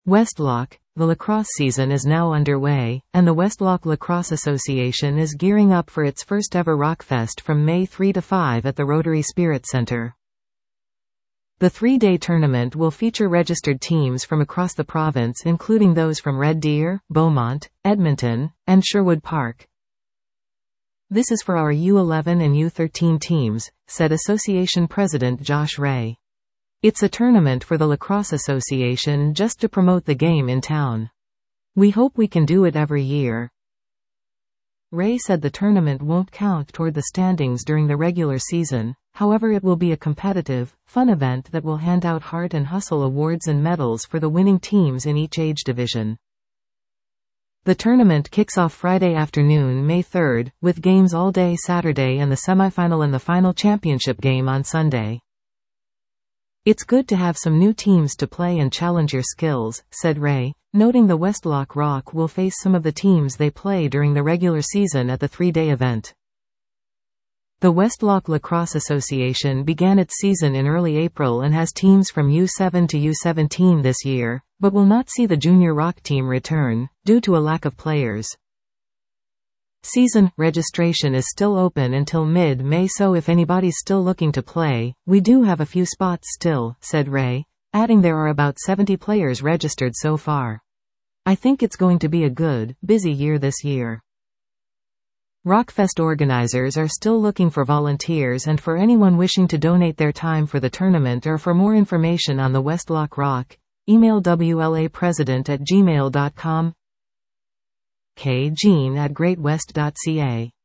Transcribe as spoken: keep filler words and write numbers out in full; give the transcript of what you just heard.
Westlock. The lacrosse season is now underway, and the Westlock Lacrosse Association is gearing up for its first ever Rockfest from May third to fifth at the Rotary Spirit Center. The three-day tournament will feature registered teams from across the province, including those from Red Deer, Beaumont, Edmonton, and Sherwood Park. "This is for our U eleven and U thirteen teams," said Association President Josh Ray. "It's a tournament for the Lacrosse Association just to promote the game in town. We hope we can do it every year." Ray said the tournament won't count toward the standings during the regular season, however it will be a competitive, fun event that will hand out Heart and Hustle awards and medals for the winning teams in each age division. The tournament kicks off Friday afternoon, May third, with games all day Saturday and the semifinal and the final championship game on Sunday. "It's good to have some new teams to play and challenge your skills," said Ray, noting the Westlock Rock will face some of the teams they play during the regular season at the three-day event. The Westlock Lacrosse Association began its season in early April and has teams from U seven to U seventeen this year, but will not see the Junior Rock team return, due to a lack of players. Season registration is still open until mid-May, so if anybody's still looking to play, we do have a few spots still, said Ray, adding there are about seventy players registered so far. "I think it's going to be a good, busy year this year." Rockfest organizers are still looking for volunteers and for anyone wishing to donate their time for the tournament or for more information on the Westlock Rock, email W L A president at gmail dot com. K Jean at great west dot c a